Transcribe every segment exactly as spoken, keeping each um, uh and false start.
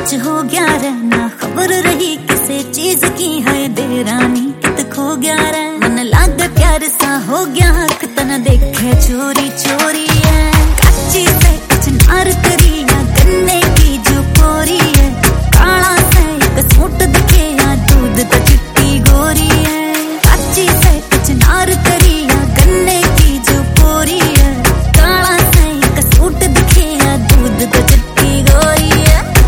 कुछ हो गया रे, ना खबर रही किसी चीज की है देरानी कित खो गया रे। मन लागे प्यार सा हो गया हक तना देखे चोरी चोरी है। कच्ची से कुछ नार करी या गन्ने की जो पोरी है। काला से एक सूट दिखे या दूध तो चिट्टी गोरी है। कच्ची से कुछ नार करी या गन्ने की जो पोरी है। काला से एक सूट दिखे या दूध तो चिट्टी गोरी है।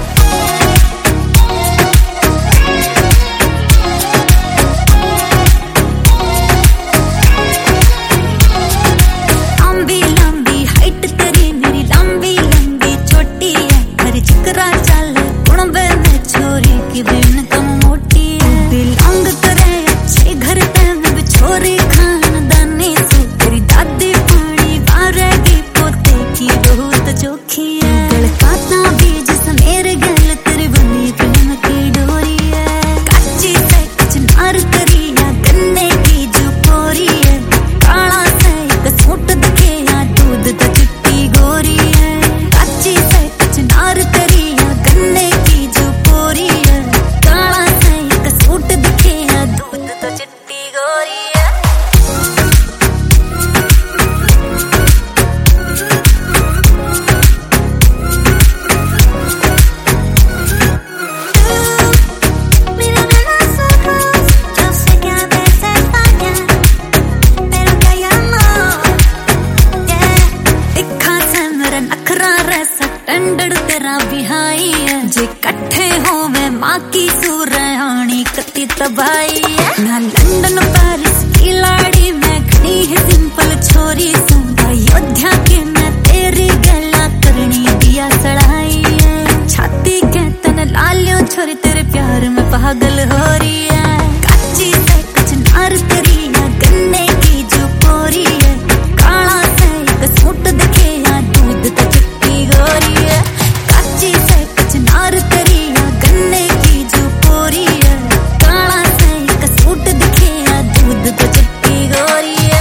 जे कट्ठे हो में माँ की सुरहानी कति तबाही है। ना लंदन पेरिस की लाड़ी मैं खड़ी है सिंपल छोरी सुन। अयोध्या के मैं तेरी गला करनी दिया सड़ाई है। छाती के तन लालियों छोरी तेरे प्यार में पागल हो रही है। कच्ची से कुछ नार करी या गन्ने की जो पोरी है। काला से एक सूट दिखे या दूध तो चिट्टी गोरी है। कच्ची से कुछ नार करी या गन्ने की जो पोरी है। काला से एक सूट दिखे या दूध तो चिट्टी गोरी है।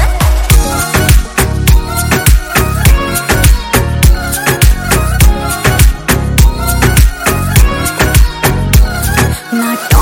ना